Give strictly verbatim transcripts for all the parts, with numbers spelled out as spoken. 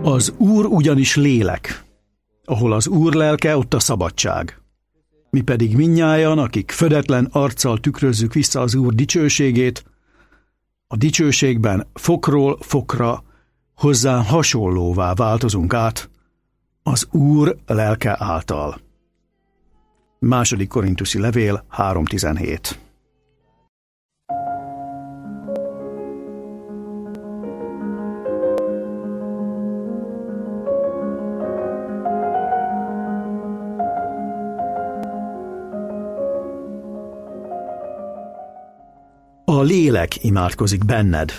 Az Úr ugyanis lélek. Ahol az Úr lelke, ott a szabadság. Mi pedig mindnyájan, akik födetlen arccal tükrözzük vissza az Úr dicsőségét, a dicsőségben fokról fokra hozzá hasonlóvá változunk át az Úr lelke által. Második Korintusi levél három tizenhét. A lélek imádkozik benned.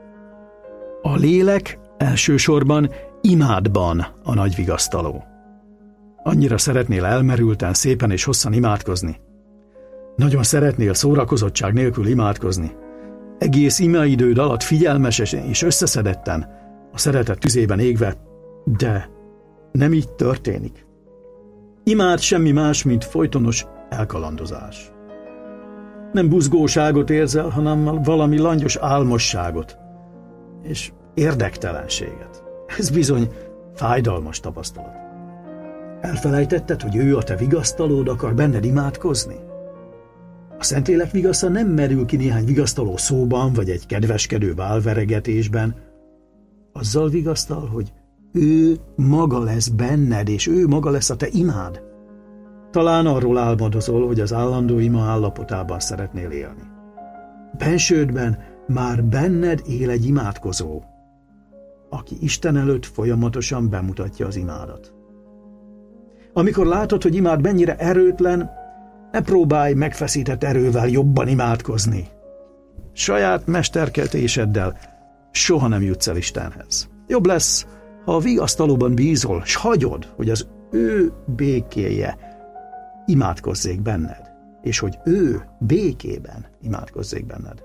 A lélek elsősorban imádban a nagy vigasztaló. Annyira szeretnél elmerülten, szépen és hosszan imádkozni. Nagyon szeretnél szórakozottság nélkül imádkozni. Egész imaidőd alatt figyelmesen és összeszedetten, a szeretet tüzében égve, de nem így történik. Imád semmi más, mint folytonos elkalandozás. Nem buzgóságot érzel, hanem valami langyos álmosságot és érdektelenséget. Ez bizony fájdalmas tapasztalat. Elfelejtetted, hogy ő a te vigasztalód, akar benned imádkozni? A Szentlélek vigasza nem merül ki néhány vigasztaló szóban, vagy egy kedveskedő válveregetésben. Azzal vigasztal, hogy ő maga lesz benned, és ő maga lesz a te imád. Talán arról álmodozol, hogy az állandó ima állapotában szeretnél élni. Bensődben már benned él egy imádkozó, aki Isten előtt folyamatosan bemutatja az imádat. Amikor látod, hogy imád mennyire erőtlen, ne próbálj megfeszített erővel jobban imádkozni. Saját mesterkeltéseddel soha nem jutsz el Istenhez. Jobb lesz, ha a vigasztalóban bízol, s hagyod, hogy az ő békéje imádkozzék benned, és hogy ő békében imádkozzék benned.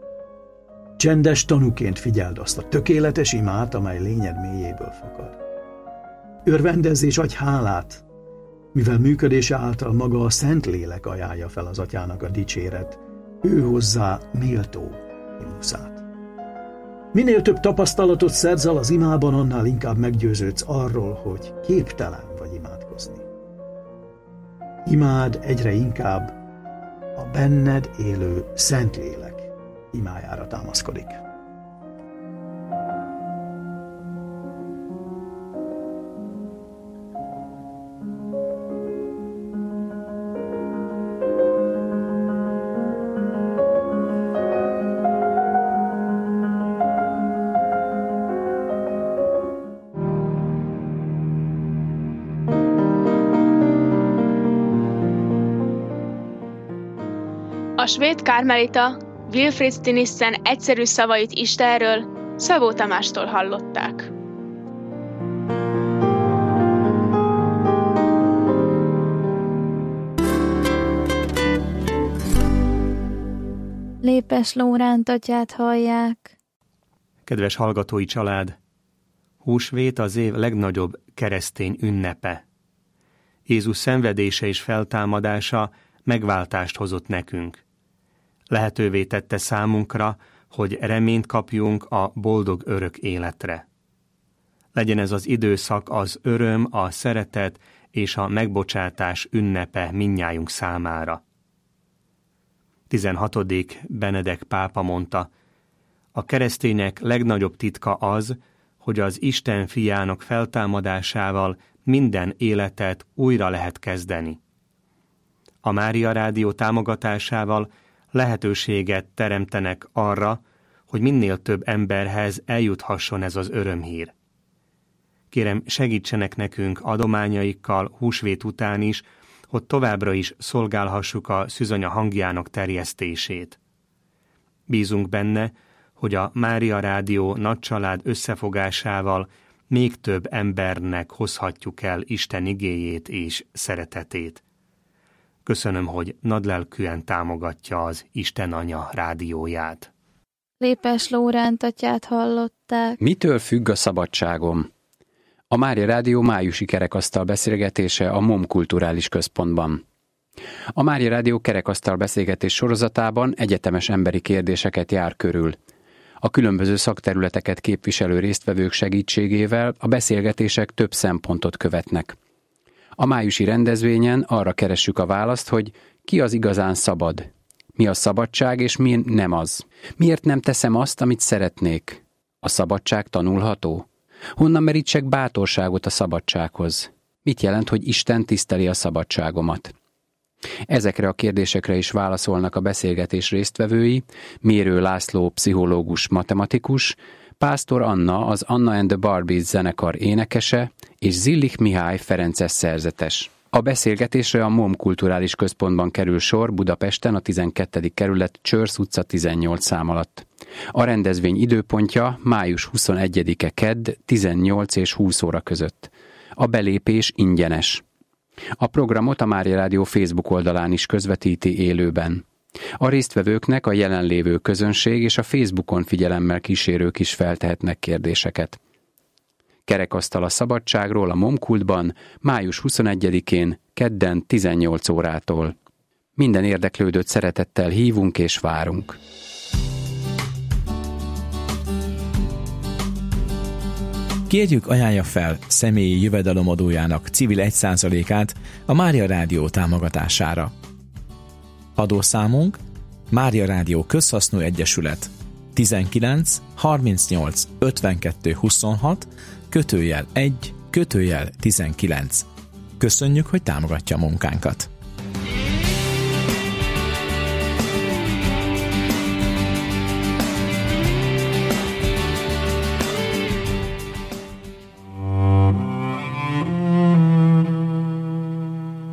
Csendes tanúként figyeld azt a tökéletes imát, amely lényed mélyéből fakad. Örvendezz és adj hálát, mivel működése által maga a Szentlélek ajánlja fel az Atyának a dicséret, ő hozzá méltó himnuszát. Minél több tapasztalatot szerzel az imában, annál inkább meggyőződsz arról, hogy képtelen vagy imádkozni. Imád egyre inkább a benned élő Szentlélek imájára támaszkodik. A svéd kármelita Wilfrid Stinissen egyszerű szavait Istenről Szabó Tamástól hallották. Lépes Lóránt atyát hallják. Kedves hallgatói család! Húsvét az év legnagyobb keresztény ünnepe. Jézus szenvedése és feltámadása megváltást hozott nekünk. Lehetővé tette számunkra, hogy reményt kapjunk a boldog örök életre. Legyen ez az időszak az öröm, a szeretet és a megbocsátás ünnepe mindnyájunk számára. tizenhatodik Benedek pápa mondta, a keresztények legnagyobb titka az, hogy az Isten fiának feltámadásával minden életet újra lehet kezdeni. A Mária Rádió támogatásával lehetőséget teremtenek arra, hogy minél több emberhez eljuthasson ez az örömhír. Kérem, segítsenek nekünk adományaikkal húsvét után is, hogy továbbra is szolgálhassuk a szűzanya hangjának terjesztését. Bízunk benne, hogy a Mária Rádió nagycsalád összefogásával még több embernek hozhatjuk el Isten igéjét és szeretetét. Köszönöm, hogy nagylelkűen támogatja az Isten Anya rádióját. Lépes Lóránt atyát hallották. Mitől függ a szabadságom? A Mária Rádió májusi kerekasztal beszélgetése a MOM Kulturális Központban. A Mária Rádió kerekasztal beszélgetés sorozatában egyetemes emberi kérdéseket jár körül. A különböző szakterületeket képviselő résztvevők segítségével a beszélgetések több szempontot követnek. A májusi rendezvényen arra keressük a választ, hogy ki az igazán szabad, mi a szabadság és mi nem az. Miért nem teszem azt, amit szeretnék? A szabadság tanulható? Honnan merítsek bátorságot a szabadsághoz? Mit jelent, hogy Isten tiszteli a szabadságomat? Ezekre a kérdésekre is válaszolnak a beszélgetés résztvevői, Mérő László pszichológus matematikus, Pásztor Anna az Anna and the Barbies zenekar énekese, és Zillich Mihály ferences szerzetes. A beszélgetésre a MOM Kulturális Központban kerül sor Budapesten a tizenkettedik kerület Csörsz utca tizennyolc szám alatt. A rendezvény időpontja május huszonegyedike kedd tizennyolc és húsz óra között. A belépés ingyenes. A programot a Mária Rádió Facebook oldalán is közvetíti élőben. A résztvevőknek a jelenlévő közönség és a Facebookon figyelemmel kísérők is feltehetnek kérdéseket. Kerekasztal a szabadságról a MOM-kultban május huszonegyedikén kedden tizennyolc órától. Minden érdeklődőt szeretettel hívunk és várunk. Kérjük, ajánlja fel személyi jövedelemadójának civil egy százalékát a Mária Rádió támogatására. Adószámunk Mária Rádió Közhasznú Egyesület tizenkilenc harmincnyolc ötvenkettő huszonhat kötőjel egy kötőjel tizenkilenc. Köszönjük, hogy támogatja munkánkat!